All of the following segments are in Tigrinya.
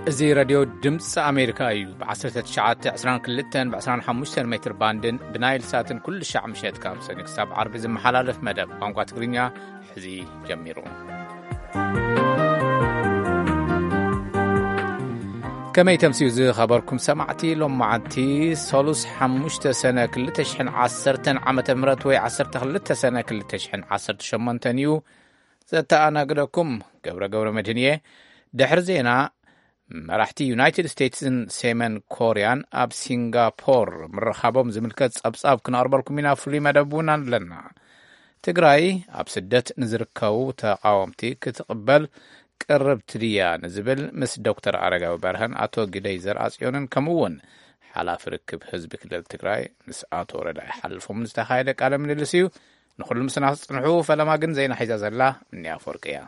እዚ ራድዮ ድምፂ ኣሜሪካ እዩ ብ1922 ብ15 ሜትር ባንድን ብናይል ሳትን ኩሉ ሻዕ ምሸት ካብ ሰኒ ክሳብ ዓርቢ ዝመሓላለፍ መደብ ቋንቋ ትግርኛ ሕዚ ጀሚሩ። ከመይ ተምሲኡ ዝኸበርኩም ሰማዕቲ ሎም መዓልቲ ሰሉስ 5 ሰነ 2010 ዓመተ ምህረት ወይ 12 ሰነ 2018 እዩ። ዘተኣናግደኩም ገብረ መድህንየ ድሕሪ ዜና መራሕቲ ዩናይትድ ስቴትስን ሰሜን ኮርያን ኣብ ሲንጋፖር ምርኻቦም ዝምልከት ጸብጻብ ክነቕርበልኩም ኢና። ፍሉይ መደብ እውን ኣለና። ትግራይ ኣብ ስደት ንዝርከቡ ተቃወምቲ ክትቕበል ቅርብቲ ድያ ንዝብል ምስ ዶክተር ኣረጋዊ በርሀን ኣቶ ግደይ ዘርአጽዮንን ከምኡውን ሓላፊ ርክብ ህዝቢ ክልል ትግራይ ምስ ኣቶ ረዳኢ ሓልፎም ዝተኻየደ ቃለ ምልልስ እዩ። ንኹሉ ምስና ጽንሑ ፈለማ ግን ዘይና ሒዛ ዘላ እንያ ፈርቅ እያ።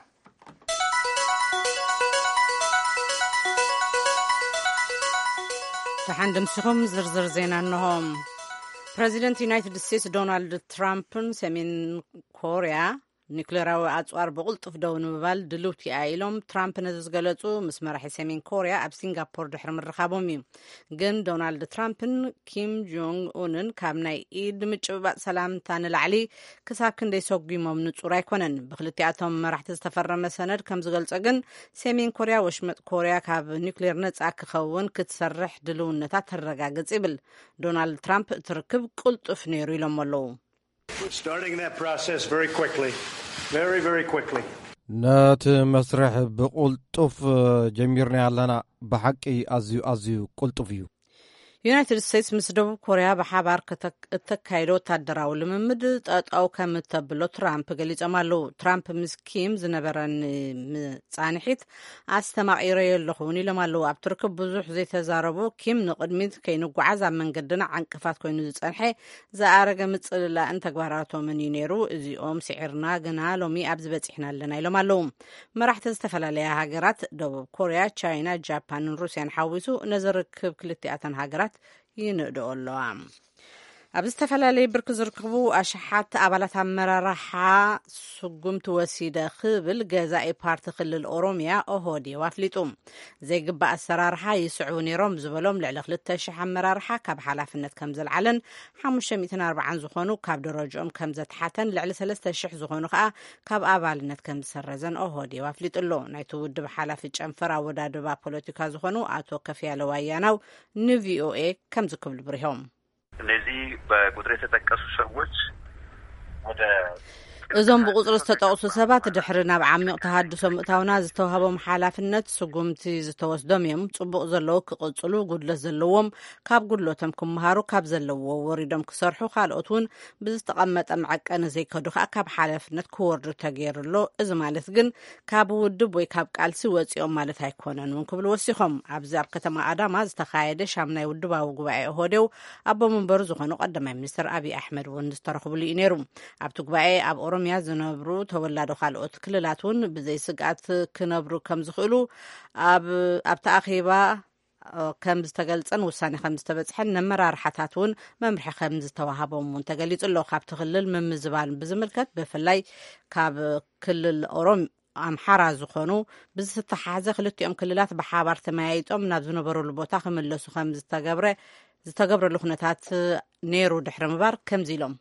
تحن دمسهم زرزر زينا أنهم بريزيدنت يونايتد ستيتس دونالد ترامب سمين كوريا ኒክሌራዊ ኣጽዋር ብቕልጡፍ ደው ንምባል ድልውቲ ኢሎም ትራምፕ ነዝገለጹ ምስ መራሒ ሰሜን ኮርያ ኣብ ሲንጋፖር ድሕሪ ምርኻቦም እዩ። ግን ዶናልድ ትራምፕን ኪም ጆንግ ኡንን ካብ ናይ ኢድ ምጭብባጥ ሰላምታ ንላዕሊ ክሳብ ክንደይ ሰጉሞም ንጹር ኣይኮነን። ብክልቲኣቶም መራሕቲ ዝተፈረመ ሰነድ ከም ዝገልጾ ግን ሰሜን ኮርያ ወሽመጥ ኮርያ ካብ ኒክሌር ነጻ ክኸውን ክትሰርሕ ድልውነታ ተረጋግጽ ይብል። ዶናልድ ትራምፕ ትርክብ ቅልጡፍ ነይሩ ኢሎም ኣለዉ። Starting that process very quickly. Very quickly. نات مسرح بقلطف جميرنا علنا بحقي أزيو قلطفيو. ዩናይትድ ስቴትስ ምስ ደቡብ ኮርያ ብሓባር እተካይዶ ወታደራዊ ልምምድ ጠጣው ከም እተብሎ ትራምፕ ገሊጾም ኣለዉ። ትራምፕ ምስ ኪም ዝነበረን ጻንሒት ኣስተማቒረ የለኹን ኢሎም ኣለዉ። ኣብ ትርክብ ብዙሕ ዘይተዛረቡ ኪም ንቕድሚት ከይንጓዓዝ ኣብ መንገድና ዓንቅፋት ኮይኑ ዝጸንሐ ዝኣረገ ምጽልላእን ተግባራቶምን እዩ ነይሩ። እዚኦም ስዒርና ግና ሎሚ ኣብ ዝበፂሕና ኣለና ኢሎም ኣለዉ። መራሕቲ ዝተፈላለያ ሃገራት ደቡብ ኮርያ፣ ቻይና፣ ጃፓንን ሩስያን ሓዊሱ ነዘርክብ ክልቲኣተን ሃገራት ይንእድኦ ኣለዋ። ኣብ ዝተፈላለዩ ብርኪ ዝርከቡ ኣሽሓት ኣባላት ኣመራርሓ ስጉምቲ ወሲደ ክብል ገዛኢ ፓርቲ ክልል ኦሮምያ ኦህዴድ ኣፍሊጡ ዘይግባእ ኣሰራርሓ ይስዕቡ ነይሮም ዝበሎም ልዕሊ 2,000 ኣመራርሓ ካብ ሓላፍነት ከም ዘልዓለን 540 ዝኾኑ ካብ ደረጃኦም ከም ዘተሓተን ልዕሊ 3,000 ዝኾኑ ከዓ ካብ ኣባልነት ከም ዝሰረዘን ኦህዴድ ኣፍሊጡ ኣሎ። ናይቲ ውድብ ሓላፊ ጨንፈር ኣወዳድባ ፖለቲካ ዝኾኑ ኣቶ ከፍያለ ዋያናው ንቪኦኤ ከም ዝክብሉ ብሪሆም እነዚህ በቁጥር የተጠቀሱ ሰዎች ወደ እዞም ብቁጽሪ ዝተጠቕሱ ሰባት ድሕሪ ናብ ዓሚቕ ተሃድሶ ምእታውና ዝተዋህቦም ሓላፍነት ስጉምቲ ዝተወስዶም እዮም። ጽቡቕ ዘለዉ ክቕጽሉ፣ ጉድለት ዘለዎም ካብ ጉድለቶም ክምሃሩ፣ ካብ ዘለዎ ወሪዶም ክሰርሑ፣ ካልኦት እውን ብዝተቐመጠ መዐቀኒ ዘይከዱ ከዓ ካብ ሓላፍነት ክወርዱ ተገይሩሎ። እዚ ማለት ግን ካብ ውድብ ወይ ካብ ቃልሲ ወፂኦም ማለት ኣይኮነን እውን ክብሉ ወሲኾም። ኣብዚ ኣብ ከተማ ኣዳማ ዝተኻየደ ሻምናይ ውድባዊ ጉባኤ ኦህዴድ ኣቦ መንበሩ ዝኾኑ ቀዳማይ ሚኒስትር ኣብይ ኣሕመድ እውን ዝተረኽብሉ እዩ ነይሩ። ኣብቲ ጉባኤ ኣብ ኦሮምያ ዝነብሩ ተወላዶ ካልኦት ክልላት እውን ብዘይ ስጋት ክነብሩ ከም ዝኽእሉ ኣብቲ ኣኼባ ከም ዝተገልጸን ውሳኔ ከም ዝተበጽሐን ነመራርሓታት እውን መምርሒ ከም ዝተዋሃቦም እውን ተገሊጹ ኣሎ። ካብቲ ክልል ምምዝባል ብዝምልከት ብፍላይ ካብ ክልል ኣምሓራ ዝኾኑ ብዝተሓሓዘ ክልቲኦም ክልላት ብሓባር ተመያይጦም ናብ ዝነበረሉ ቦታ ክምለሱ ከም ዝተገብረሉ ኩነታት ነይሩ ድሕሪ ምባር ከምዚ ኢሎም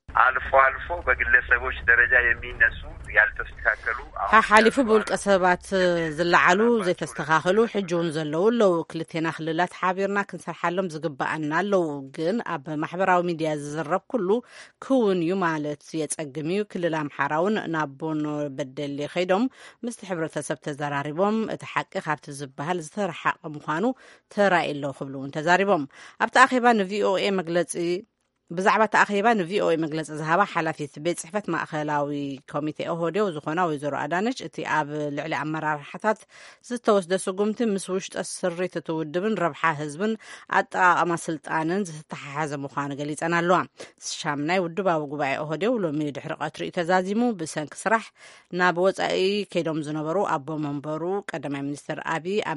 አልፎ በግለሰቦች ደረጃ የሚነሱ ያልተስተካከሉ ሓሊፉ ብውልቀ ሰባት ዝለዓሉ ዘይተስተካከሉ ሕጂውን ዘለዉ ኣለው። ክልቴና ክልላት ሓቢርና ክንሰርሓሎም ዝግባአና ኣለው። ግን ኣብ ማሕበራዊ ሚድያ ዝዝረብ ኩሉ ክውን እዩ ማለት የጸግም እዩ። ክልል ኣምሓራውን ናብ ቦኖ በደሌ ኸይዶም ምስቲ ሕብረተሰብ ተዘራሪቦም እቲ ሓቂ ካብቲ ዝበሃል ዝተረሓቐ ምዃኑ ተራእዩ ኣለዉ ክብሉ እውን ተዛሪቦም። ኣብቲ ኣኼባ ንቪኦኤ መግለጺ ብዛዕባ ተኣኺባ ንቪኦኤ መግለፂ ዝሃባ ሓላፊት ቤት ጽሕፈት ማእኸላዊ ኮሚቴ ኦህዴድ ዝኾና ወይዘሮ ኣዳነች እቲ ኣብ ልዕሊ ኣመራርሓታት ዝተወስደ ስጉምቲ ምስ ውሽጠ ስሪት እቲ ውድብን ረብሓ ህዝብን ኣጠቓቕማ ስልጣንን ዝተተሓሓዘ ምዃኑ ገሊፀን ኣለዋ። ሻምናይ ውድባዊ ጉባኤ ኦህዴድ ሎሚ ድሕሪ ቀትሪ ተዛዚሙ ብሰንኪ ስራሕ ናብ ወፃኢ ከይዶም ዝነበሩ ኣቦ መንበሩ ቀዳማይ ሚኒስትር ኣብይ ኣብ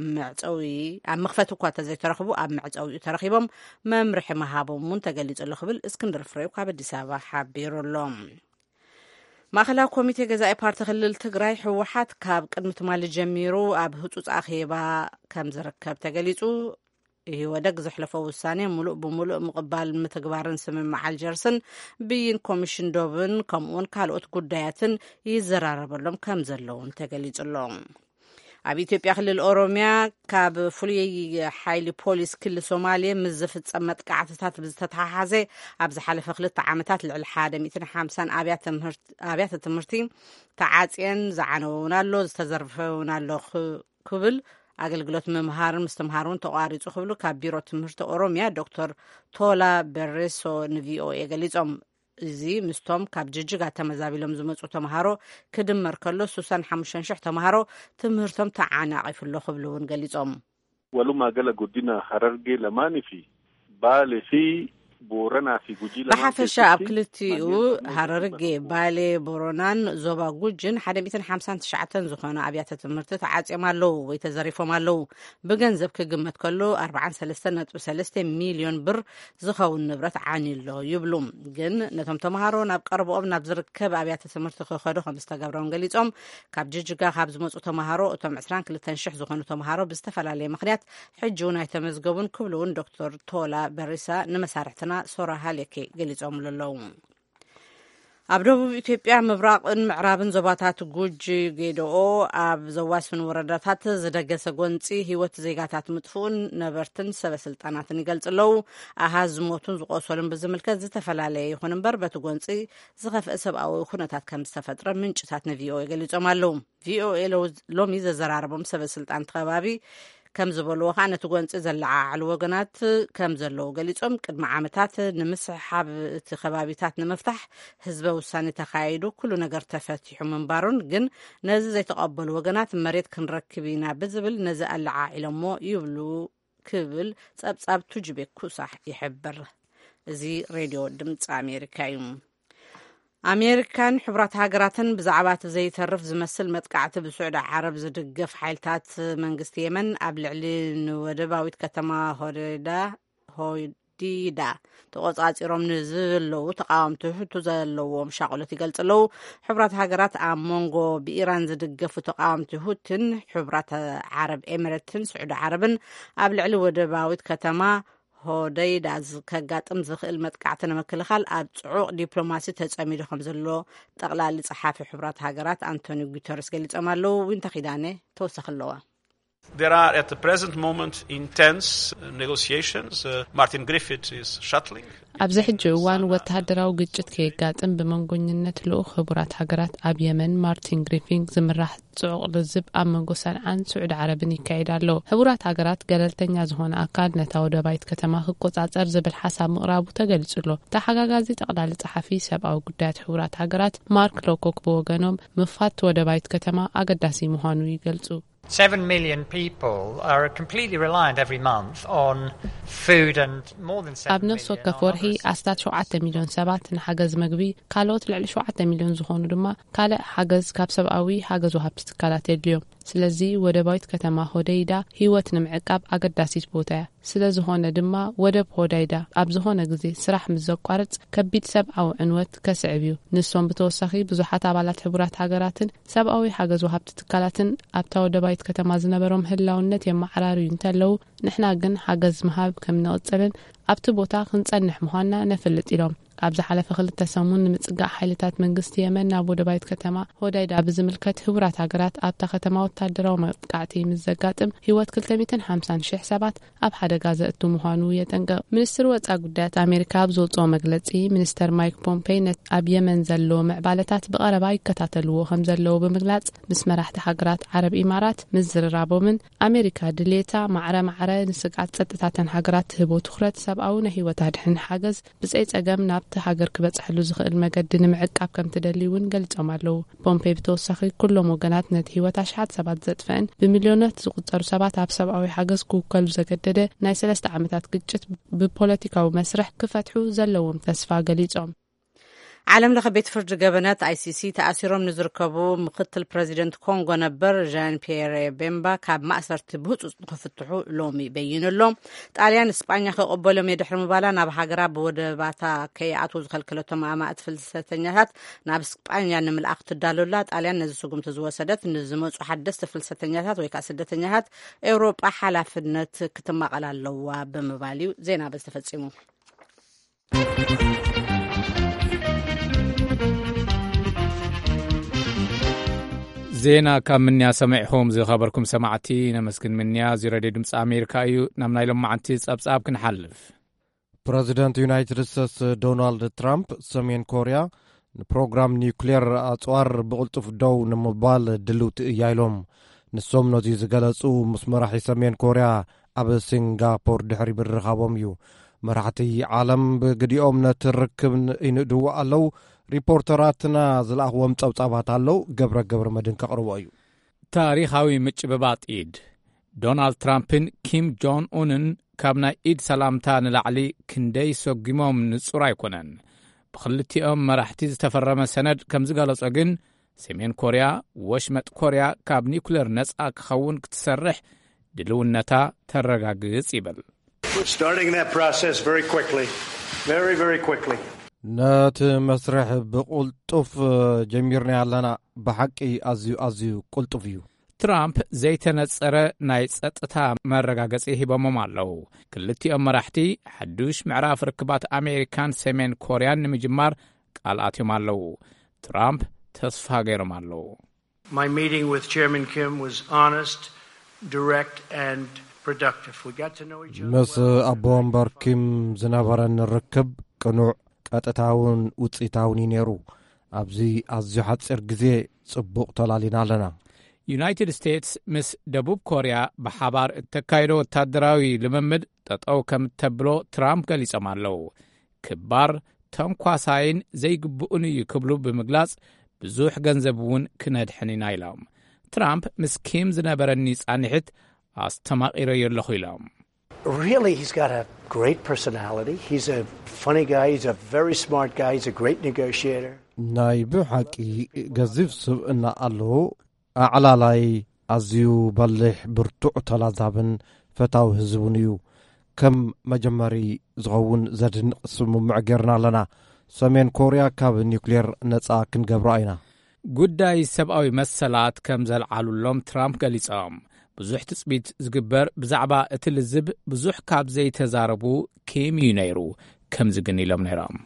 መኽፈቲ እኳ ተዘይተረኽቡ ኣብ መዕፀዊኡ ተረኺቦም መምርሒ መሃቦም እውን ተገሊጹ ኣሎ ክብል እስክንድር ፍሬው ካብ ኣዲስ ኣበባ ሓቢሩሎም። ማእከላዊ ኮሚቴ ገዛኢ ፓርቲ ክልል ትግራይ ህወሓት ካብ ቅድሚ ትማሊ ጀሚሩ ኣብ ህፁፅ ኣኼባ ከም ዝርከብ ተገሊጹ ይወደግ ዘሕለፈ ውሳኔ ሙሉእ ብሙሉእ ምቕባል ምትግባርን ስምምዕ አልጀርስን ብይን ኮሚሽን ዶብን ከምኡውን ካልኦት ጉዳያትን ይዘራረበሎም ከም ዘለውን ተገሊጹሎም። ኣብ ኢትዮጵያ ክልል ኦሮሚያ ካብ ፍሉይ ሓይሊ ፖሊስ ክልል ሶማሌ ምስ ዝፍጸም መጥቃዕትታት ብዝተተሓሓዘ ኣብ ዝሓለፈ 2 ዓመታት ልዕሊ 150 ኣብያተ ትምህርቲ ተዓጽየን ዝዓነውን ኣሎ ዝተዘርፈውን ኣሎ ክብል ኣገልግሎት ምምሃርን ምስትምሃርን ተቋሪጹ ክብሉ ካብ ቢሮ ትምህርቲ ኦሮሚያ ዶክተር ቶላ በሬሶ ንቪኦኤ ገሊጾም። እዚ ምስቶም ካብ ጅጅጋ ተመዛቢሎም ዝመጹ ተምሃሮ ክድመር ከሎ 65,000 ተምሃሮ ትምህርቶም ተዓናቒፉሎ ክብሉ እውን ገሊጾም። ወሉማ ገለ ጉዲና ሐረርጌ ለማኒፊ ባሌፊ ቦረና ፊ ጉጂ ብሓፈሻ ኣብ ክልቲኡ ሐረርጌ ባሌ ቦረናን ዞባ ጉጅን 159 ዝኾነ ኣብያተ ትምህርቲ ተዓጽዮም ኣለዉ ወይ ተዘሪፎም ኣለዉ። ብገንዘብ ክግመት ከሎ 43.3 ሚልዮን ብር ዝኸውን ንብረት ዓኒሎ ይብሉ። ግን ነቶም ተምሃሮ ናብ ቀረብኦም ናብ ዝርከብ ኣብያተ ትምህርቲ ክኸዱ ከም ዝተገብሮም ገሊጾም ካብ ጅጅጋ ካብ ዝመጹ ተምሃሮ እቶም 22,000 ዝኾኑ ተምሃሮ ብዝተፈላለየ ምክንያት ሕጂ እውን ኣይተመዝገቡን ክብሉ እውን ዶክተር ቶላ በሪሳ ንመሳርሕትና ሶራ ሃሌኬ ገሊጾም ኣለዉ። ኣብ ደቡብ ኢትዮጵያ ምብራቕን ምዕራብን ዞባታት ጉጂ ጌዶኦ ኣብ ዘዋስኑ ወረዳታት ዝደገሰ ጎንፂ ህይወት ዜጋታት ምጥፉኡን ነበርትን ሰበስልጣናትን ይገልጽ ኣለዉ። ኣሃዝ ዝሞቱን ዝቆሰሉን ብዝምልከት ዝተፈላለየ ይኹን እምበር በቲ ጎንፂ ዝኸፍአ ሰብኣዊ ኩነታት ከም ዝተፈጥረ ምንጭታት ንቪኦኤ ገሊጾም ኣለዉ። ቪኦኤ ሎሚ ዘዘራረቦም ሰበስልጣን ከባቢ ከም ዝበልዎ ከዓ ነቲ ጎንፂ ዘለዓዓሉ ወገናት ከም ዘለዉ ገሊጾም ቅድሚ ዓመታት ንምስሓብ እቲ ከባቢታት ንምፍታሕ ህዝበ ውሳኔ ተካይዱ ኩሉ ነገር ተፈቲሑ ምንባሩን ግን ነዚ ዘይተቐበሉ ወገናት መሬት ክንረክብ ኢና ብዝብል ነዚ ኣለዓዒሎሞ ይብሉ ክብል ጸብጻብ ቱጅቤ ኩሳሕ ይሕብር። እዚ ሬድዮ ድምፂ ኣሜሪካ እዩ። ኣሜሪካን ሕቡራት ሃገራትን ብዛዕባ እቲ ዘይተርፍ ዝመስል መጥቃዕቲ ብስዑድ ዓረብ ዝድገፍ ሓይልታት መንግስቲ የመን ኣብ ልዕሊ ንወደባዊት ከተማ ሆዲዳ ተቆጻጺሮም ንዘለዉ ተቃወምቲ ሕቱ ዘለዎም ሻቅሎት ይገልጽ ኣለዉ። ሕቡራት ሃገራት ኣብ ሞንጎ ብኢራን ዝድገፉ ተቃወምቲ ሁትን ሕቡራት ዓረብ ኤሚሬትን ስዑድ ዓረብን ኣብ ልዕሊ ወደባዊት ከተማ ሆደይዳ ከጋጥም ዝኽእል መጥቃዕቲ ንምክልኻል ኣብ ጽዑቕ ዲፕሎማሲ ተጸሚዱ ከም ዘሎ ጠቕላሊ ጸሓፊ ሕቡራት ሃገራት አንቶኒዮ ጉተረስ ገሊጾም ኣለዉ። ዊንታ ኺዳነ ተወሳኺ ኣለዋ። There are at the present moment intense negotiations. Martin Griffiths is shuttling. ኣብዚ ሕጂ እዋን ወተሃደራዊ ግጭት ከየጋጥም ብመንጎኝነት ልኡኽ ሕቡራት ሃገራት ኣብ የመን ማርቲን ግሪፊንግ ዝምራሕ ጽዑቕ ልዝብ ኣብ መንጎ ሰንዓን ስዑድ ዓረብን ይካየድ ኣሎ። ሕቡራት ሃገራት ገለልተኛ ዝኾነ ኣካል ነታ ወደባዊት ከተማ ክቆጻጸር ዝብል ሓሳብ ምቕራቡ ተገሊጹ ኣሎ። ተሓጋጋዚ ጠቕላሊ ጸሓፊ ሰብኣዊ ጉዳያት ሕቡራት ሃገራት ማርክ ሎኮክ ብወገኖም ምፋት ወደባዊት ከተማ ኣገዳሲ ምዃኑ ይገልጹ። 7 million people are completely reliant every month on food and more than 7 ኣብ ነፍሲ ወከፍ ወርሒ ኣስታት 7 ሚልዮን ሰባት ንሓገዝ መግቢ ካልኦት ልዕሊ 7 ሚልዮን ዝኾኑ ድማ ካልእ ሓገዝ ካብ ሰብኣዊ ሓገዝ ወሃብቲ ትካላት የድልዮም። ስለዚ ወደባዊት ከተማ ሆደይዳ ህይወት ንምዕቃብ ኣገዳሲት ቦታ እያ። ስለዝኾነ ድማ ወደብ ሆደይዳ ኣብ ዝኾነ ግዜ ስራሕ ምስ ዘቋርጽ ከቢድ ሰብኣዊ ዕንወት ከስዕብ እዩ። ንሶም ብተወሳኺ ብዙሓት ኣባላት ሕቡራት ሃገራትን ሰብኣዊ ሓገዝ ወሃብቲ ትካላትን ኣብታ ወደባዊት ከተማ ዝነበሮም ህላውነት የማዕራርዩ እንተለዉ ንሕና ግን ሓገዝ ምሃብ ከም ንቕጽልን ኣብቲ ቦታ ክንጸንሕ ምዃንና ነፍልጥ ኢሎም። ኣብ ዝሓለፈ 2 ሰሙን ንምጽጋዕ ሓይልታት መንግስቲ የመን ናብ ወደባዊት ከተማ ሆዳይዳ ብዝምልከት ሕቡራት ሃገራት ኣብታ ከተማ ወታደራዊ መጥቃዕቲ ምስ ዘጋጥም ህይወት 250,000 ሰባት ኣብ ሓደጋ ዘእቱ ምዃኑ የጠንቅቕ። ሚኒስትር ወጻኢ ጉዳያት ኣሜሪካ ኣብ ዘውፅኦ መግለጺ ሚኒስተር ማይክ ፖምፔይ ኣብ የመን ዘሎ ምዕባለታት ብቐረባ ይከታተልዎ ከም ዘለዎ ብምግላጽ ምስ መራሕቲ ሃገራት ዓረብ ኢማራት ምስ ዝራቦምን ኣሜሪካ ድሌታ ማዕረ ንስጋት ጸጥታተን ሃገራት ትህቦ ትኹረት ሰብኣዊ ንህይወት ኣድሕን ሓገዝ ብፀይጸገም ናብ ሃገር ክበጽሕሉ ዝኽእል መገዲ ንምዕቃብ ከም ትደልዩን ገልጾም ኣለዉ። ፖምፔይ ብተወሳኺ ኩሎም ወገናት ነቲ ህይወት ኣሽሓት ሰባት ዘጥፍአን ብሚልዮናት ዝቁጸሩ ሰባት ኣብ ሰብኣዊ ሓገዝ ክውከሉ ዘገደደ ናይ 3 ዓመታት ግጭት ብፖለቲካዊ መስርሕ ክፈትሑ ዘለዎም ተስፋ ገሊጾም። ዓለም ለኸ ቤት ፍርዲ ገበናት ICC ተኣሲሮም ንዝርከቡ ምክትል ፕሬዚደንት ኮንጎ ነበር ዣን ፒየር ቤምባ ካብ ማእሰርቲ ብህፁፅ ንክፍትሑ ሎሚ በይኑሎም ጣልያን እስጳኛ ከቀበሎም የድሕሪ ምባላ ናብ ሃገራ ብወደባታ ከይኣትዉ ዝከልክለቶም ኣማእት ፍልሰተኛታት ናብ እስጳኛ ንምልኣክ ትዳለላ ጣልያን ነዚ ስጉምቲ ዝወሰደት ንዝመፁ ሓደስቲ ፍልሰተኛታት ወይ ከዓ ስደተኛታት ኤውሮጳ ሓላፍነት ክትመቐል ኣለዋ ብምባል እዩ ዜና በዝተፈፂሙ ዜና ካብ ምንያ ሰማዕኹም ዝኸበርኩም ሰማዕቲ ነመስግን ምንያ እዚ ሬድዮ ድምፂ ኣሜሪካ እዩ ናብ ናይ ሎማዓንቲ ጸብጻብ ክንሓልፍ ፕረዚደንት ዩናይትድ ስቴትስ ዶናልድ ትራምፕ ሰሜን ኮርያ ንፕሮግራም ኒውክሌር ኣጽዋር ብቕልጡፍ ደው ንምባል ድልውቲ እያ ኢሎም ንሶም ነዚ ዝገለጹ ምስ መራሒ ሰሜን ኮርያ ኣብ ሲንጋፖር ድሕሪ ምርኻቦም እዩ መራሕቲ ዓለም ብግዲኦም ነቲ ርክብ ይንድዎ ኣለዉ ሪፖርተራትና ዝለኣኽዎም ጸብጻባት ኣለዉ ገብረ መድን ከቕርቦ እዩ ታሪኻዊ ምጭብባጥ ኢድ ዶናልድ ትራምፕን ኪም ጆን ኡንን ካብ ናይ ኢድ ሰላምታ ንላዕሊ ክንደይ ሰጊሞም ንጹር ኣይኮነን ብኽልቲኦም መራሕቲ ዝተፈረመ ሰነድ ከም ዝገለጾ ግን ሰሜን ኮርያ ወሽመጥ ኮርያ ካብ ኒውክሌር ነጻ ክኸውን ክትሰርሕ ድልውነታ ተረጋግጽ ይብል starting that process very quickly very quickly ነቲ መስርሕ ብቁልጡፍ ጀሚርና ኣለና ብሓቂ ኣዝዩ ቁልጡፍ እዩ ትራምፕ ዘይተነጸረ ናይ ጸጥታ መረጋገጺ ሂቦሞም ኣለዉ ክልቲኦም መራሕቲ ሓዱሽ ምዕራፍ ርክባት ኣሜሪካን ሰሜን ኮርያን ንምጅማር ቃል ኣትዮም ኣለዉ ትራምፕ ተስፋ ገይሮም ኣለዉ My meeting with Chairman Kim was honest, direct and productive. We got to know each other. ምስ ኣቦ ወንበር ኪም ዝነበረን ርክብ ቅኑዕ ቀጥታውን ውፅኢታውን ነይሩ ኣብዚ ኣዝዩ ሓፂር ግዜ ጽቡቕ ተላሊና ኣለና ዩናይትድ ስቴትስ ምስ ደቡብ ኮርያ ብሓባር እተካይዶ ወታደራዊ ልምምድ ጠጠው ከም እተብሎ ትራምፕ ገሊጾም ኣለዉ ክባር ተንኳሳይን ዘይግብኡን እዩ ክብሉ ብምግላጽ ብዙሕ ገንዘብ እውን ክነድሕን ኢና ኢሎም ትራምፕ ምስ ኪም ዝነበረኒ ጻንሒት ኣስተማቒረዮ ኣለኹ ኢሎም Really, he's got a great personality. He's a funny guy. He's a very smart guy. He's a great negotiator. ናይ ብሓቂ ገዚፍ ስብእና ኣለዎ ኣዕላላይ ኣዝዩ በልሕ ብርቱዕ ተላዛብን ፈታዊ ህዝቡን እዩ ከም መጀመሪ ዝኸውን ዘድንቕ ስምምዕ ጌርና ኣለና ሰሜን ኮርያ ካብ ኒውክሌር ነጻ ክንገብሮ ኢና ጉዳይ ሰብኣዊ መሰላት ከም ዘልዓሉሎም ትራምፕ ገሊጾም ብዙሕ ትጽቢት ዝግበር ብዛዕባ እቲ ልዝብ ብዙሕ ካብ ዘይተዛረቡ ኪም እዩ ነይሩ ከም ዝግን ኢሎም ነይሮም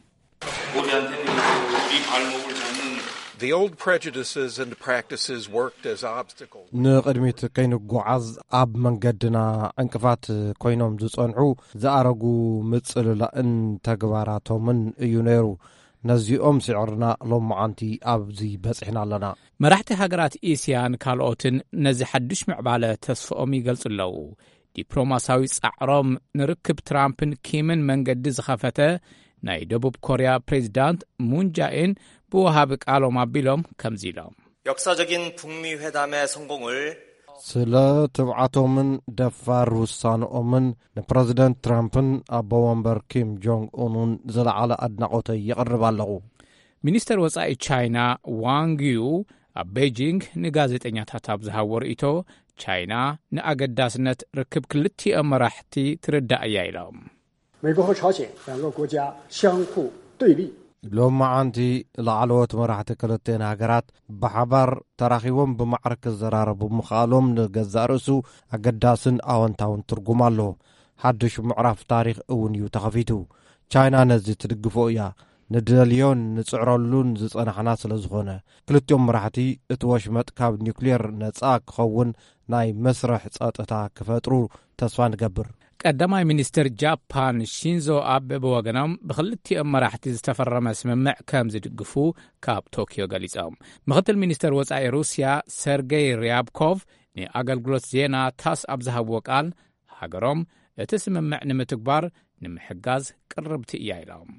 The old prejudices and practices worked as obstacles. ንቅድሚት ከይንጓዓዝ ኣብ መንገድና እንቅፋት ኮይኖም ዝጸንሑ ዝኣረጉ ምጽልላእን ተግባራቶምን እዩ ነይሩ ነዚኦም ስዕርና ሎማዓንቲ ኣብዚ በጽሕና ኣለና መራሕቲ ሃገራት ኤስያን ካልኦትን ነዚ ሓድሽ ምዕባለ ተስፍኦም ይገልጹ ኣለዉ ዲፕሎማሳዊ ጻዕሮም ንርክብ ትራምፕን ኪምን መንገዲ ዝኸፈተ ናይ ደቡብ ኮርያ ፕሬዚዳንት ሙንጃኢን ብወሃቢ ቃሎም ኣቢሎም ከምዚ ኢሎም 역사적인 북미 회담의 성공을 ስለ ትብዓቶምን ደፋር ውሳንኦምን ንፕረዚደንት ትራምፕን ኣቦ ወንበር ኪም ጆንግ ኡንን ዝለዓለ ኣድናቆተይ የቕርብ ኣለኹ ሚኒስተር ወጻኢ ቻይና ዋንግዩ ኣብ ቤጂንግ ንጋዜጠኛታት ኣብ ዝሃቦ ርእይቶ ቻይና ንኣገዳስነት ርክብ ክልቲኦም መራሕቲ ትርዳእ እያ ኢሎም 美国和朝鲜两个国家相互对立 ሎማዓንቲ ላዕለዎት መራሕቲ ክልቴን ሃገራት ብሓባር ተራኺቦም ብማዕረ ክዘራረቡ ምኽኣሎም ንገዛእ ርእሱ ኣገዳስን ኣወንታውን ትርጉም ኣሎ ሓድሽ ምዕራፍ ታሪኽ እውን እዩ ተኸፊቱ ቻይና ነዚ ትድግፎ እያ ንደልዮን ንጽዕረሉን ዝጸናሕና ስለ ዝኾነ ክልቲኦም መራሕቲ እቲ ወሽመጥ ካብ ኒውክሌር ነጻ ክኸውን ናይ መስርሕ ጸጥታ ክፈጥሩ ተስፋ ንገብር ቀዳማይ ሚኒስትር ጃፓን ሺንዞ አቤ ብወገኖም ብክልቲኦም መራሕቲ ዝተፈረመ ስምምዕ ከም ዝድግፉ ካብ ቶኪዮ ገሊጾም ምክትል ሚኒስተር ወጻኢ ሩስያ ሰርጌይ ሪያብኮቭ ንኣገልግሎት ዜና ታስ ኣብ ዝሃብዎ ቃል ሃገሮም እቲ ስምምዕ ንምትግባር ንምሕጋዝ ቅርብቲ እያ ኢሎም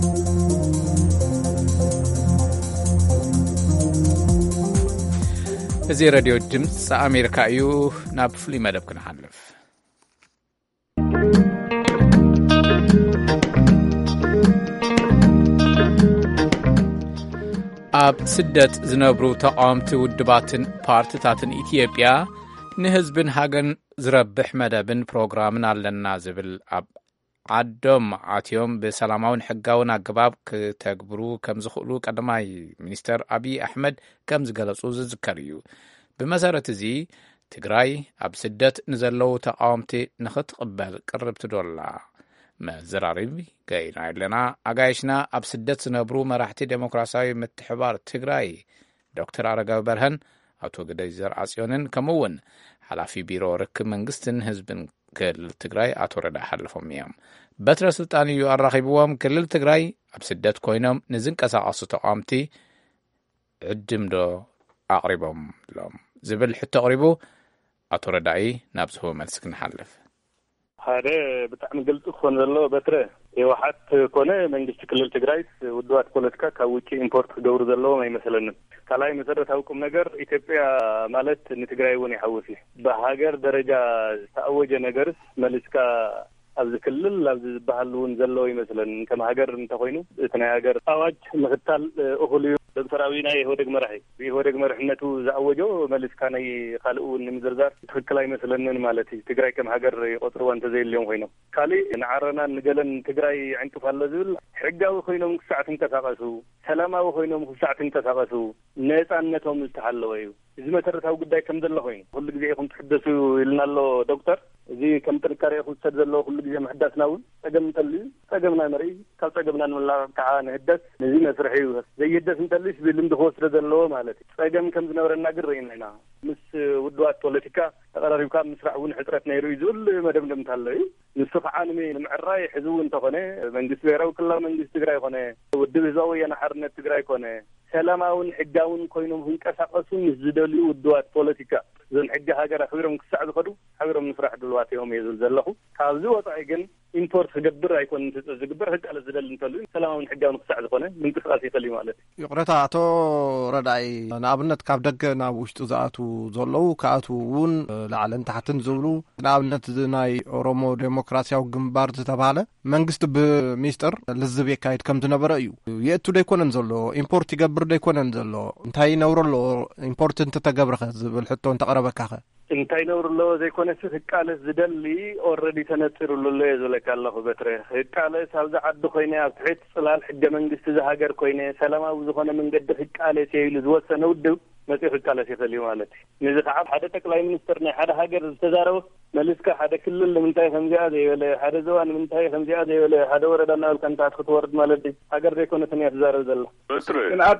እዚ ሬድዮ ድምፂ ኣሜሪካ እዩ ናብ ፍሉይ መደብ ክንሓልፍ ኣብ ስደት ዝነብሩ ተቃወምቲ ውድባትን ፓርቲታትን ኢትዮጵያ ንህዝብን ሃገን ዝረብሕ መደብን ፕሮግራምን ኣለና ዝብል ኣብ ዓዶም ኣትዮም ብሰላማውን ሕጋውን ኣገባብ ክተግብሩ ከም ዝኽእሉ ቀዳማይ ሚኒስተር አብይ አሕመድ ከም ዝገለጹ ዝዝከር እዩ። ብመሰረት እዚ ትግራይ ኣብ ስደት ንዘለዉ ተቃወምቲ ንኽትቕበል ቅርብቲ ዶላ መዘራሪብ ገይና ኣለና። ኣጋይሽና ኣብ ስደት ዝነብሩ መራሕቲ ዴሞክራሲያዊ ምትሕባር ትግራይ ዶክተር ኣረጋዊ በርሀን ኣቶ ገዳይ ዘርአጽዮንን ከምኡውን ሓላፊ ቢሮ ርክብ መንግስትን ህዝብን ክልል ትግራይ ኣቶ ረዳኢ ሓለፎም እዮም። በትረ ስልጣን እዩ ኣራኺብዎም ክልል ትግራይ ኣብ ስደት ኮይኖም ንዝንቀሳቐሱ ተቃወምቲ ዕድም ዶ ኣቕሪቦም ሎም ዝብል ሕቶ ኣቕሪቡ ኣቶ ረዳኢ ናብ ዝህቦ መልሲ ክንሓልፍ ሓደ ብጣዕሚ ግልጽ ክኾን ዘለዎ በትረ የዋሓት ኮነ መንግስቲ ክልል ትግራይ ውድባት ፖለቲካ ካብ ውጪ ኢምፖርት ክገብሩ ዘለዎም ኣይመስለንን። ካልኣይ መሰረታዊ ቁም ነገር ኢትዮጵያ ማለት ንትግራይ እውን ይሓውስ እዩ። በሃገር ደረጃ ዝተኣወጀ ነገርስ መልስካ ኣብዚ ክልል ኣብዚ ዝበሃል እውን ዘለዎ ይመስለን። ከም ሃገር እንተኮይኑ እቲ ናይ ሃገር ኣዋጅ ምኽታል እኹል እዩ። ዶክተር ናይ ኢህወደግ መራሒ ኢህወደግ መሪሕነቱ ዝኣወጆ መልስካ ናይ ካልእ እውን ንምዝርዛር ትክክል ኣይመስለንን ማለት እዩ። ትግራይ ከም ሃገር ይቆጥርዋ እንተዘይልዮም ኮይኖም ካሊእ ንዓረናን ንገለን ትግራይ ዕንቅፍ ኣሎ ዝብል ሕጋዊ ኮይኖም ክሳዕ ትንቀሳቐሱ ሰላማዊ ኮይኖም ክሳዕ ትንቀሳቐሱ ነፃነቶም ዝተሓለወ እዩ። እዚ መሰረታዊ ጉዳይ ከም ዘሎ ኮይኑ ኩሉ ግዜ ኢኹም ትሕደሱ ኢልና ኣሎ ዶክተር። እዚ ከም ጥንካሬ ክውሰድ ዘለዎ ኩሉ ግዜ ምሕዳስና እውን ፀገም እንተልዩ ፀገምና ንርኢ ካብ ፀገምና ንምላቕ ከዓ ንህደስ ነዚ መስርሒ እዩ ዘይህደስ እንተልዩስ ብልምዲ ክወስደ ዘለዎ ማለት እዩ። ፀገም ከም ዝነበረና ግን ርኢና ኢና። ምስ ውድባት ፖለቲካ ተቀራሪብካ ምስራሕ እውን ሕፅረት ነይሩ እዩ ዝብል መደምደምታ ኣሎ እዩ። ንሱ ከዓ ንምዕራይ ሕዚ እውን እንተኾነ መንግስቲ ብሔራዊ ክልላዊ መንግስቲ ትግራይ ኮነ ውድብ ህዝባዊ ወያነ ሓርነት ትግራይ ኮነ ሰላማውን ሕጋውን ኮይኖም ክንቀሳቀሱ ምስ ዝደልዩ ውድባት ፖለቲካ ዘን ሕጊ ሃገር ኣኽቢሮም ክሳዕ ዝኸዱ ሓቢሮም ምስራሕ ድልዋት እዮም እየ ዝብል ዘለኹ። ካብዚ ወፃኢ ግን ኢምፖርት ክገብር ኣይኮንን ዝግበር ህቃለ ዝደሊ እንተልዩ ሰላማውን ሕጋውን ክሳዕ ዝኾነ ምንቅስቃስ ይኽእል እዩ ማለት እዩ። ይቕረታ ኣቶ ረዳኢ ንኣብነት ካብ ደገ ናብ ውሽጢ ዝኣቱ ዘለዉ ከኣቱ እውን ላዕለን ታሕትን ዝብሉ ንኣብነት ናይ ኦሮሞ ዴሞክራሲያዊ ግንባር ዝተባሃለ መንግስቲ ብሚስጥር ልዝብ የካይድ ከም ዝነበረ እዩ። የእቱ ደይኮነን ዘሎ ኢምፖርት ይገብር ደይኮነን ዘሎ እንታይ ነብሮ ኣሎ ኢምፖርት እንተተገብረኸ ዝብል ሕቶ እንተቐረበካኸ እንታይ ነብሩ ኣሎ ዘይኮነስ ህቃለስ ዝደሊ ኦልሬዲ ተነፂሩሉ ኣሎ የዘለካ ኣለኹ በትረ ህቃለስ ኣብዚ ዓዲ ኮይነ ኣብ ትሕቲ ፅላል ሕገ መንግስቲ ዝሃገር ኮይነ ሰላማዊ ዝኾነ መንገዲ ህቃለስ የኢሉ ዝወሰነ ውድብ መፅኡ ህቃለስ ይኽእል እዩ ማለት እዩ። ነዚ ከዓ ሓደ ጠቅላይ ሚኒስትር ናይ ሓደ ሃገር ዝተዛረበ መልስካ ሓደ ክልል ንምንታይ ከምዚኣ ዘይበለ ሓደ ዞባ ንምንታይ ከምዚኣ ዘይበለ ሓደ ወረዳ እናበልካ እንታት ክትወርድ ማለት እዩ። ሃገር ዘይኮነትን እያ ትዛረብ ዘላ በትረ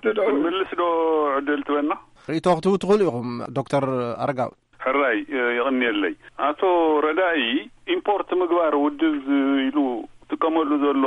ምልስ ዶ ዕድል ትበና ርእቶ ክትቡ ትኽእሉ ኢኹም ዶክተር ኣረጋዊ ሕራይ ይቕኒየለይ ኣቶ ረዳኢ ኢምፖርት ምግባር ውድብ ኢሉ ጥቀመሉ ዘሎ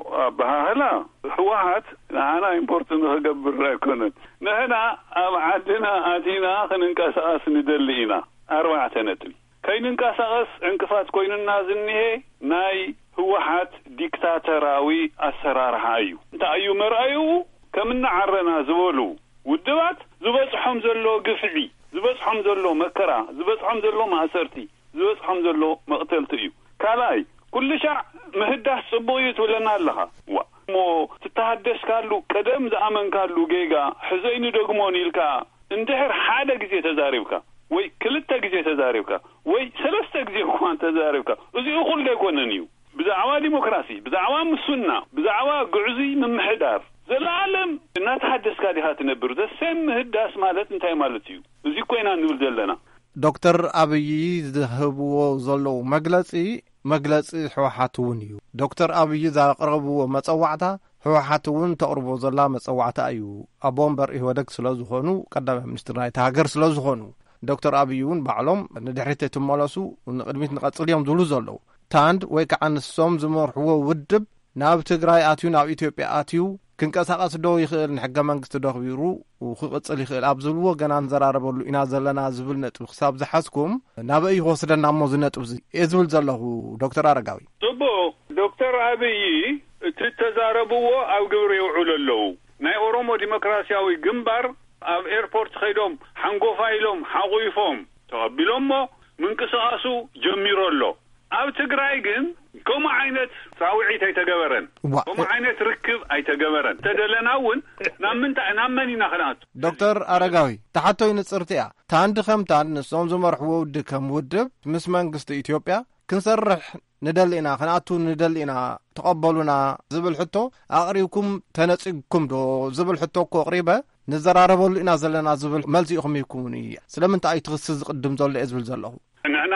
ኣባህላ ህወሓት ንዓና ኢምፖርት ንኽገብር ኣይኮነን። ንሕና ኣብ ዓድና ኣቲና ክንንቀሳቐስ ንደሊ ኢና 4 ነጥቢ ከይንንቀሳቐስ ዕንቅፋት ኮይኑና ዝኒሄ ናይ ህወሓት ዲክታተራዊ ኣሰራርሓ እዩ። እንታይ እዩ መርኣዩ ከምና ዓረና ዝበሉ ውድባት ዝበፅሖም ዘሎ ግፍዒ ዝበፅሖም ዘሎ መከራ ዝበፅሖም ዘሎ ማእሰርቲ ዝበፅሖም ዘሎ መቕተልቲ እዩ። ካልኣይ ኩሉ ሻዕ ምህዳስ ጽቡቕ እዩ ትብለና ኣለኻ እሞ ትተሃደስካሉ ቀደም ዝኣመንካሉ ጌጋ ሕዘይኑ ደግሞን ኢልካ እንድሕር ሓደ ግዜ ተዛሪብካ ወይ 2 ግዜ ተዛሪብካ ወይ 3 ግዜ እንኳን ተዛሪብካ እዚኡ ኩሉ ኣይኮነን እዩ። ብዛዕባ ዲሞክራሲ ብዛዕባ ሙስና ብዛዕባ ጉዕዚ ምምሕዳር ዘለዓለም እናተሓደስካ ዲኻ ትነብር ዘሰም ምህዳስ ማለት እንታይ ማለት እዩ? እዚ ኮይና ንብል ዘለና ዶክተር አብይ ዝህብዎ ዘለዉ መግለጺ ህወሓት እውን እዩ። ዶክተር አብይ ዘቕረብዎ መፀዋዕታ ህወሓት እውን ተቕርቦ ዘላ መፀዋዕታ እዩ። ኣብ ወንበር ኢህወደግ ስለ ዝኾኑ ቀዳማይ ሚኒስትር ናይቲ ሃገር ስለ ዝኾኑ ዶክተር አብይ እውን ባዕሎም ንድሕሪት ትመለሱ ንቅድሚት ንቐጽል እዮም ዝብሉ ዘለዉ ታንድ ወይ ከዓ ንሶም ዝመርሕዎ ውድብ ናብ ትግራይ ኣትዩ ናብ ኢትዮጵያ ኣትዩ ክንቀሳቐስ ዶ ይኽእል ንሕገ መንግስቲ ዶ ኽቢሩ ክቕጽል ይኽእል ኣብ ዝብልዎ ገና ንዘራረበሉ ኢና ዘለና ዝብል ነጥቢ ክሳብ ዝሓስኩም ናበይ ይወስደና እሞ ዝነጥብ እየ ዝብል ዘለኹ ዶክተር ኣረጋዊ ጽቡቕ ዶክተር አብይ እቲ ተዛረብዎ ኣብ ግብሪ ይውዕሉ ኣለዉ። ናይ ኦሮሞ ዲሞክራሲያዊ ግንባር ኣብ ኤርፖርት ኸይዶም ሓንጎፋ ኢሎም ሓቑይፎም ተቐቢሎሞ ምንቅስቓሱ ጀሚሮ ኣሎ። ኣብ ትግራይ ግን كم عينت ساوعي تيتجبرن كم عينت ركب أي تجبرن تدلناون نامني نخنات دكتور أرجاوي تحتوي نصرتيا تاند خمتان نسوم زمرحو ود كم ودب مس منجست إثيوبيا كنسرح ندلنا خناتو ندلنا تقبلونا زبل حتو أقريكم تنصقكم دو زبل حتو كو قريبه نزراربو لنا زلنا زبل ملزيكم يكوني سلامنت اي تخصص قدم زل ازبل زلو نحنا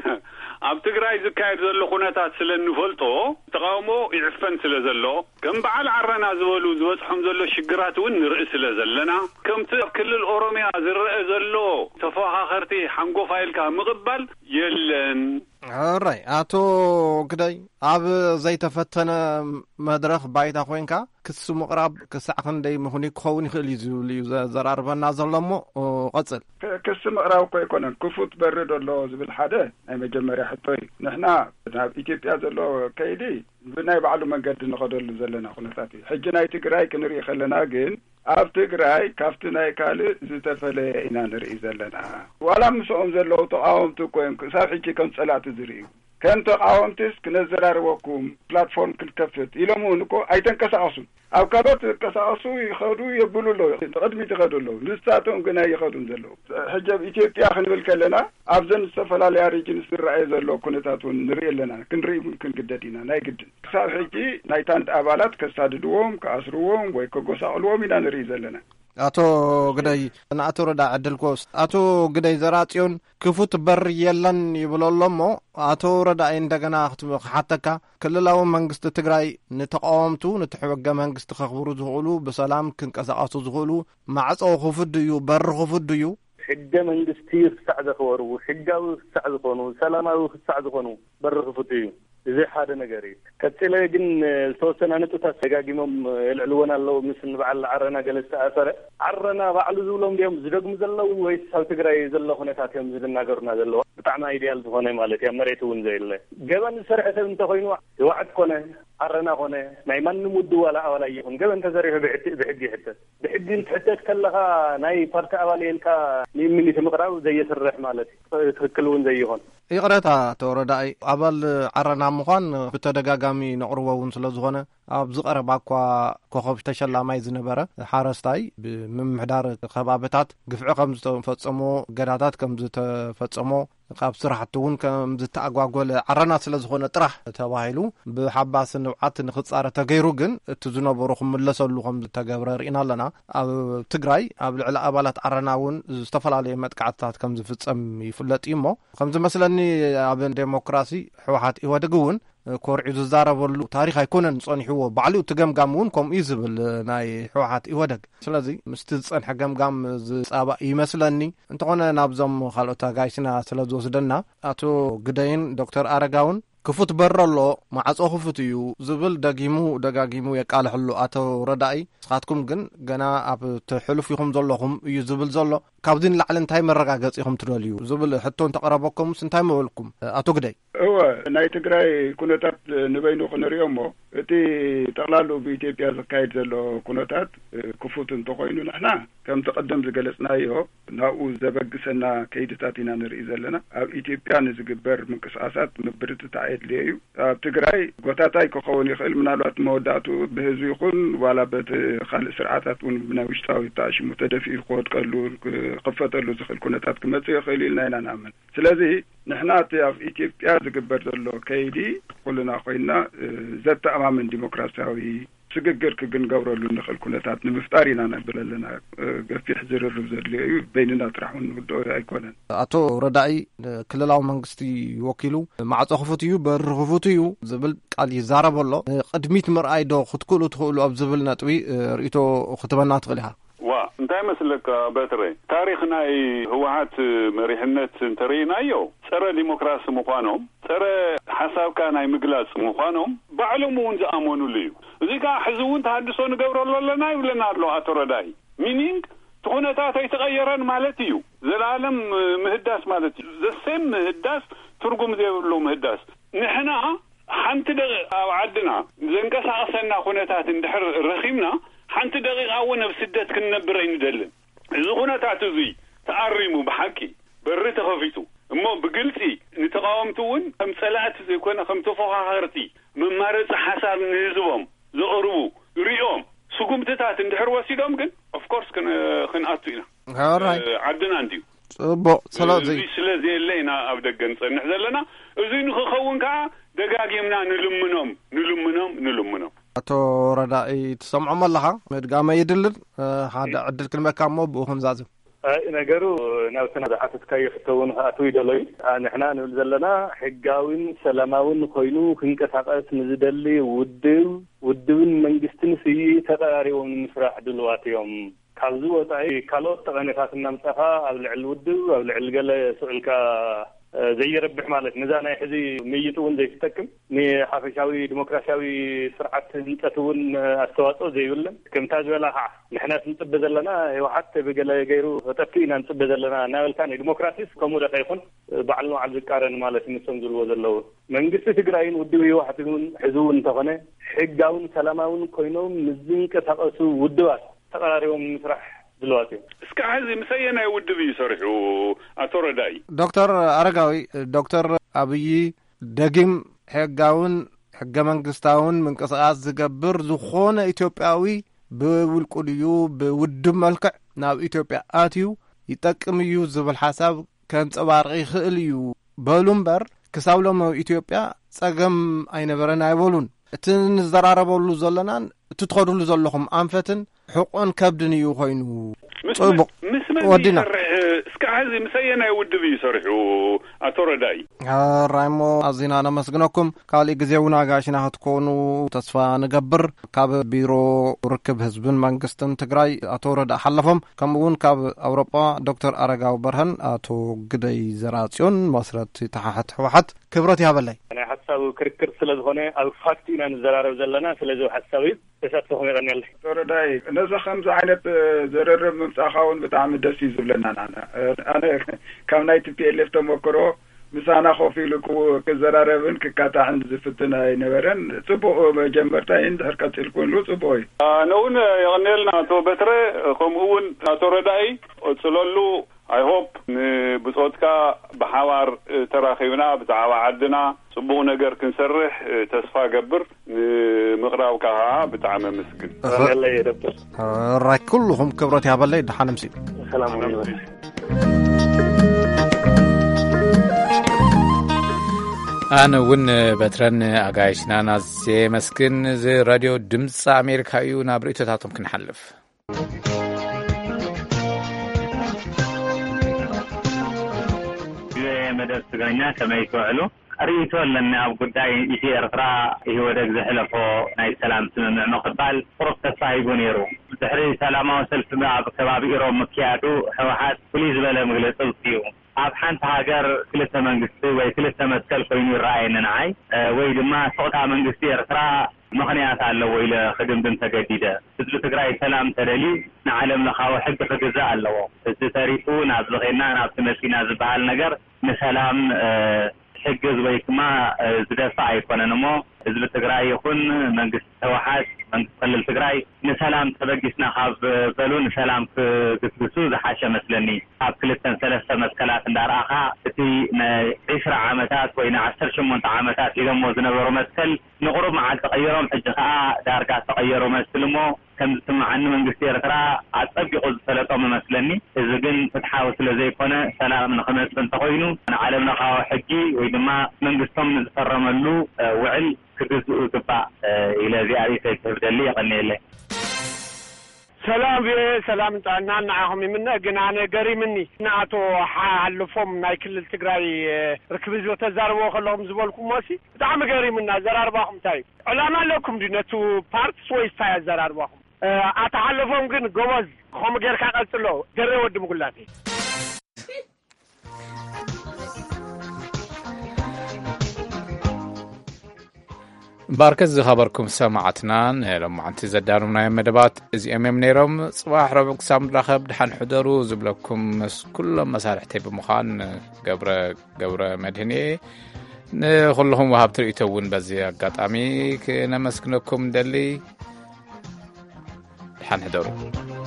ኣብ ትግራይ ዝካየድ ዘሎ ኩነታት ስለንፈልጦ ተቃውሞ ይዕፈን ስለዘሎ ከም በዓል ዓረና ዝበሉ ዝበፅሖም ዘሎ ሽግራት እውን ንርኢ ስለዘለና ከምቲ ክልል ኦሮሚያ ዝረአ ዘሎ ተፈኻኸርቲ ሓንጎፋ ኢልካ ምቕባል የለን አራይ አቶ ግዳይ ኣብ ዘይተፈተነ መድረኽ ባይታ ኮይንካ ክስ ምቕራብ ክሳዕ ክንደይ ምኹን ክኸውን ይኽእል እዩ ዘራርበና ዘሎሞ ቀጽል ክስ ምቕራብ እኮ ኣይኮነን ክፉት በርድ ኣሎ ዝብል ሓደ ናይ መጀመርያ ሕቶይ ንሕና ናብ ኢትዮጵያ ዘሎ ከይዲ ብናይ ባዕሉ መንገዲ ንኸደሉ ዘለና ኩነታት እዩ ሕጂ ናይ ትግራይ ክንርኢ ከለና ግን ኣብ ትግራይ ካብቲ ናይ ካልእ ዝተፈለየ ኢና ንርኢ ዘለና ዋላ ምስኦም ዘለዉ ተቃወምቲ ኮይን ክሳብ ሕጂ ከም ጸላእቲ ዝርእዩ ከም ተቃወምቲስ ክነዘራርበኩም ፕላትፎርም ክልከፍት ኢሎም እውን እኮ ኣይተንቀሳቐሱን ኣብ ካልኦት ቀሳቀሱ ይኸዱ የብሉሎ ቅድሚት ይኸዱሎ ንሳቶም ግን ኣይኸዱን ዘለዉ ሕጂ ኢትዮጵያ ክንብል ከለና ኣብዘን ዝተፈላለያ ሪጅንስ ዝረአዩ ዘሎ ኩነታት እውን ንርኢ ኣለና ክንርኢ ክንግደድ ኢና ናይ ግድን ክሳብ ሕጂ ናይ ታንድ ኣባላት ከሳድድዎም ከኣስርዎም ወይ ከጎሳቅልዎም ኢና ንርኢ ዘለና አቶ ግዳይ አቶ ረዳ አደልኮስ አቶ ግዳይ ዘራጽዮን ክፉት በር የለን ይብለሎሞ አቶ ረዳ እንደገና ሓተካ ክልላው መንግስት ትግራይ ንተቃወምቱ ንተሕወገ መንግስት ከኽብሩ ዝኽእሉ በሰላም ክንቀሳቀሱ ዝኽእሉ ማዕጾ ክፉት እዩ በር ክፉት እዩ ሕገ መንግስቲ ክሳዕ ዘኽበሩ ሕጋዊ ክሳዕ ዝኾኑ ሰላማዊ ክሳዕ ዝኾኑ በር ክፉት እዩ እዚ ሓደ ነገር እዩ ከጽለ ግን ዝተወሰነ ነጥብታት ደጋጊሞም የልዕልወና ኣለዉ ምስ ንበዓል ዓረና ገለስተ ኣሰረ ዓረና ባዕሉ ዝብሎም ዲኦም ዝደግሙ ዘለዉ ወይስ ኣብ ትግራይ ዘሎ ኩነታት እዮም ዝናገሩና ዘለዉ ብጣዕሚ አይዲያል ዝኾነ ማለት እያ መሬት እውን ዘየለ ገበን ዝሰርሐ ሰብ እንተኮይኑ ይዋዕድ ኮነ ዓረና ኮነ ናይ ማንም ውድ ዋላ ኣባላ ይኹን ገበን ተሰሪሑ ብሕጊ ይሕተት ብሕጊ እንትሕተት ከለኻ ናይ ፓርቲ ኣባል የልካ ንሚኒት ምቕራብ ዘየስርሕ ማለት ትክክል እውን ዘይኾን ይቕረታ ተወረዳይ ኣባል ዓረና ምዃን ብተደጋጋሚ ነቕርበውን ስለ ዝኾነ ኣብ ዝቐረባ እኳ ኮኸብ ተሸላማይ ዝነበረ ሓረስታይ ብምምሕዳር ከባብታት ግፍዒ ከም ዝተፈጸሞ ገዳታት ከም ዝተፈጸሞ ካብ ስራሕቲ እውን ከም ዝተኣጓጎለ ዓረና ስለ ዝኾነ ጥራሕ ተባሂሉ ብሓባስ ንብዓት ንኽጻረ ተገይሩ ግን እቲ ዝነበሩ ክምለሰሉ ከም ዝተገብረ ርኢና ኣለና ኣብ ትግራይ ኣብ ልዕሊ ኣባላት ዓረና እውን ዝተፈላለየ መጥቃዕትታት ከም ዝፍጸም ይፍለጥ እዩ እሞ ከም ዝመስለኒ ኣብ ዴሞክራሲ ሕወሓት ኢህወደግ እውን ኮርዒ ዝዛረበሉ ታሪክ ኣይኮነን ጸኒሕዎ ባዕሉ ትገምጋም እውን ከምኡ እዩ ዝብል ናይ ሕወሓት ኢህወደግ ስለዚ ምስቲ ዝጸንሐ ገምጋም ዝጻባእ ይመስለኒ እንተኾነ ናብዞም ካልኦት ጋይስና ስለ ዝወስደና አቶ ግዳይን ዶክተር ኣረጋውን ክፉት በር ኣሎ ማዕጾ ክፉት እዩ ዝብል ደጋጊሙ የቃልሕሉ አቶ ረዳኢ ስኻትኩም ግን ገና ኣብ ትሕልፍ ኢኹም ዘለኹም እዩ ዝብል ዘሎ ካብዚ ንላዕሊ እንታይ መረጋገፂ ኢኹም ትደልዩ ዝብል ሕቶ እንተቐረበኩም እንታይ መበልኩም አቶ ግዳይ እወ ናይ ትግራይ ኩነታት ንበይኑ ክንሪኦ እሞ እቲ ጠቕላሉ ብኢትዮጵያ ዝካየድ ዘሎ ኩነታት ክፉት እንተኮይኑ ንሕና ከም ተቐደም ዝገለጽናዮ ናብኡ ዘበግሰና ከይድታት ኢና ንርኢ ዘለና ኣብ ኢትዮጵያ ንዝግበር ምንቅስቃሳት ምብርትታዕ የድልዩ ኣብ ትግራይ ጎታታይ ክኸውን ይኽእል ምናልባት መወዳእቱ ብህዝቢ ይኹን ዋላ በቲ ካልእ ስርዓታት እውን ብናይ ውሽጣዊ ተኣሽሙ ተደፊኡ ክወድቀሉ ክፈተሉ ዝኽእል ኩነታት ክመጽእ ይኽእል ኢልና ኢና ንኣምን ስለዚ ንሕና እቲ ኣብ ኢትዮጵያ ዝግበር ዘሎ ከይዲ ኩልና ኮይና ዘተኣማምን ዲሞክራሲያዊ ስግግር ክንገብረሉ ንኽእል ኩነታት ንምፍጣር ኢና ንብል ኣለና ገፊሕ ዝርርብ ዘድልዮ እዩ በይንና ጥራሕ እውን ንውድኦ ኣይኮነን አቶ ረዳኢ ክልላዊ መንግስቲ ወኪሉ ማዕጾ ክፉት እዩ በሪ ክፉት እዩ ዝብል ቃል ይዛረብ ኣሎ ቅድሚት ምርኣይ ዶ ክትክእሉ ትኽእሉ ኣብ ዝብል ነጥቢ ርእቶ ክትበና ትኽእል ኢኻ ዋ እንታይ መስለካ በትረ ታሪክ ናይ ህወሓት መሪሕነት እንተርኢናዮ ፀረ ዲሞክራሲ ምዃኖም ፀረ ሓሳብካ ናይ ምግላጽ ምዃኖም ባዕሎም እውን ዝኣመኑሉ እዩ እዚ ከዓ ሕዚ እውን ተሃድሶ ንገብረሉ ኣለና ይብለና ኣሎ አቶ ረዳኢ ሚኒንግ ትኹነታት ኣይተቐየረን ማለት እዩ ዘላለም ምህዳስ ማለት እዩ ዘሴም ምህዳስ ትርጉም ዘይብሉ ምህዳስ ንሕና ሓንቲ ኣብ ዓድና ዘንቀሳቐሰና ኩነታት እንድሕር ረኺብና ሓንቲ ደቂቃ እውን ኣብ ስደት ክንነብር ኣይንደልን እዚ ኩነታት እዙይ ተኣሪሙ ብሓቂ በሪ ተኸፊቱ እሞ ብግልጽي ንተቃወምቱውን ከም ጸላእቲ ዘይኮነ ከም ተፎኻኸርቲ መማረጽ ሓሳብ ንህዝቦም ዘቕርቡ ሪኦም ስጉምትታት እንድሕር ወሲዶም ግን ኦፍ ኮርስ ክንኣቱ ኢና ዓድና እንዲዩ ጽቡቕ ስለዚ የለይና ኣብ ደገ ንጸንሕ ዘለና እዙይ ንኽኸውን ከዓ ደጋጊምና ንልምኖም ኣቶ ረዳኢ ትሰምዖም ኣለኻ መድጋመ ይድልን ሓደ ዕድል ክንመካ እሞ ብኡ ክንዛዝም ነገሩ ናብትና ዝሓተትካዮ ሕቶውን ኣትው ይደሎዩ ንሕና ንብል ዘለና ሕጋውን ሰላማውን ኮይኑ ክንቀሳቀስ ንዝደሊ ውድብን መንግስትን ስይ ተቀራሪቦም ንምስራሕ ድልዋት እዮም ካብዚ ወፃኢ ካልኦት ጠቐሜታት እናምጻኻ ኣብ ልዕሊ ውድብ ኣብ ልዕሊ ገለ ስዕልካ ዘይረብሕ ማለት ነዛ ናይ ሕዚ ምይጡ እውን ዘይትጠቅም ንሓፈሻዊ ዲሞክራሲያዊ ስርዓት ህንፀት እውን ኣስተዋጽኦ ዘይብለን ከምታ ዝበላ ከዓ ንሕና ንጽበ ዘለና ህወሓት ብገለ ገይሩ ተጠፊእና ንጽበ ዘለና ናበልካ ናይ ዲሞክራሲስ ከምኡ ደኸ ይኹን ባዕሉ ባዕሉ ዝቃረን ማለት ንሶም ዝብልዎ ዘለዉ መንግስቲ ትግራይን ውድብ ህወሓት እውን ሕዚ እውን እንተኾነ ሕጋውን ሰላማውን ኮይኖም ንዝንቀሳቀሱ ውድባት ተቀራሪቦም ንምስራሕ ድልዋት እዮም እስከ ሕዚ ምሰየናይ ውድብ ይሰርሑ ኣቶ ረዳኢ ዶክተር አረጋዊ ዶክተር አብይ ደጊም ሕጋውን ሕገ መንግስታውን ምንቅስቃስ ዝገብር ዝኾነ ኢትዮጵያዊ ብውልቁልዩ ብውድብ መልክዕ ናብ ኢትዮጵያ ኣትዩ ይጠቅም እዩ ዝብል ሓሳብ ከንጸባርቕ ይኽእል እዩ በሉ እምበር ክሳብ ሎሚ ኢትዮጵያ ጸገም ኣይነበረን ኣይበሉን እቲ ንዘራረበሉ ዘለናን እቲ ትኸድሉ ዘለኹም ኣንፈትን حقوق كبدن يخينو طيب ودينا እስከ ሕዚ ምሰየናይ ውድብ ይሰርሑ ኣቶ ረዳኢ ራይሞ ኣዚና ነመስግነኩም ካልእ ግዜ እውን ኣጋሽና ክትኮኑ ተስፋ ንገብር ካብ ቢሮ ርክብ ህዝብን መንግስትን ትግራይ ኣቶ ረዳኢ ሓለፎም ከምኡ እውን ካብ ኣውሮጳ ዶክተር አረጋዊ በርሀን ኣቶ ግደይ ዘራጽዮን መስረት ተሓሓት ህወሓት ክብረት ያበላይ ናይ ሓሳብ ክርክር ስለዝኾነ ኣብ ፋክት ኢና ንዘራረብ ዘለና ስለዚ ሓሳብ ተሳትፎም ይቀኒል ኣቶ ረዳኢ ነዚ ከምዚ ዓይነት ዘረርብ ምምጻኻውን ብጣዕሚ ደስ እዩ ዝብለና ኣነ ካብ ናይ TPLF ተሞክሮ ምሳና ኮፍ ኢሉ ክዘራረብን ክካታሕን ዝፍትን ኣይነበረን ጽቡቕ መጀመርታ እንድሕር ቀፂልኩሉ ጽቡቕ እዩ ኣነ እውን ይቀኒልና ኣቶ በትረ ከምኡ እውን ኣቶ ረዳኢ ጽለሉ I hope ንብጾትካ ብሓባር ተራኺብና ብዛዕባ ዓድና ጽቡቕ ነገር ክንሰርሕ ተስፋ ገብር ንምቕራብካ ብጣዕሚ መስግን الله يا دكتور راي كلهم كبرت يا بلي دحنا مسي السلام عليكم أنا ون بترن أجايشنا ناس مسكن زي راديو دمس أمريكا نابريتو تاعتهم كنحلف مدرسة تغنيا كما يقولوا أريتو لأن أبقداي يصير ترى هو دك زحلفه ناي سلام سمع مقبل فرصة صايبون يرو تحري سلامة وسلف مع بكتاب يرو مكيادو حوحات بوليس بلا مغلطل فيه أبحانت هاجر كلتا منقستي وكلتا مسكال فيني رأينا نعي ويلما صوتها منقستي ترى مخنيات على ويلا خدم بنت جديدة تدل تقرأي سلام تدلي نعلم لخاو حق خجزاء اللو تتاريخو نابل غيرنا نابل مسكينا زبال نجر نسلام حجز ويكما زدفع يكون نمو حزب التقرأي يكون منقص توحات منقص قلل تقرأي نسلام تبقسنا خاف بلون نسلام كتبسو زحاشة مثلني خاف كلتن ثلاثة مسكلات دار آخا تي 10 عامتات وين 10 شمونت عامتات إذا موزنا برمسكل نقرب مع التغيرهم حجخاء داركات تغيروا مسلمو كم تسمع عنه من قصير ترى أتطبق ثلاثة مثلني إذا كنت تحاول لزي كنا سلام من 5 بنتقينو أنا عالمنا خاو حجي وإذا ما من قصهم نتفرم له وعل كتزو تبع إلى زيارة تبدلي يقني له سلام تعنا معهم منا جنانا قري مني نعتو حلفهم ما كل التجراي ركبوا تزاروا خلهم زبالكم ماشي دعم قري منا زرار باهم تاي علامة لكم دينتو بارتس ويستاي زرار باهم أتحلفهم جن جواز هم غير كاقلتلو قري ودم كلاتي باركز خبركم سمعتنا لما انت زدارنا مدبات زي امم نيرم صباح ربع سام رخب دحن حضروا زبلكم كل مسارح تيب مخان قبره مدهني كلهم وهاب تريتون بزي اقاطامي كنمسكنكم دلي دحن حضروا